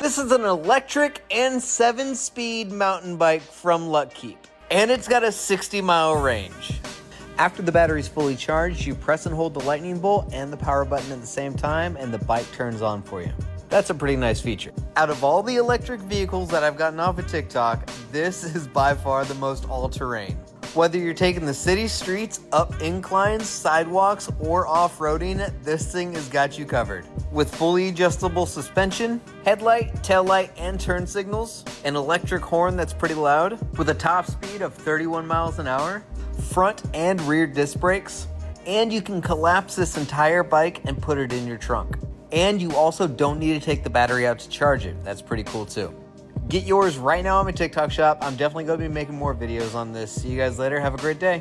This is an electric and 7-speed mountain bike from Luckkeep, and it's got a 60-mile range. After the battery's fully charged, you press and hold the lightning bolt and the power button at the same time, and the bike turns on for you. That's a pretty nice feature. Out of all the electric vehicles that I've gotten off of TikTok, this is by far the most all-terrain. Whether you're taking the city streets, up inclines, sidewalks, or off-roading, this thing has got you covered. With fully adjustable suspension, headlight, taillight, and turn signals, an electric horn that's pretty loud, with a top speed of 31 miles an hour, front and rear disc brakes, and you can collapse this entire bike and put it in your trunk. And you also don't need to take the battery out to charge it. That's pretty cool too. Get yours right now on my TikTok shop. I'm definitely going to be making more videos on this. See you guys later. Have a great day.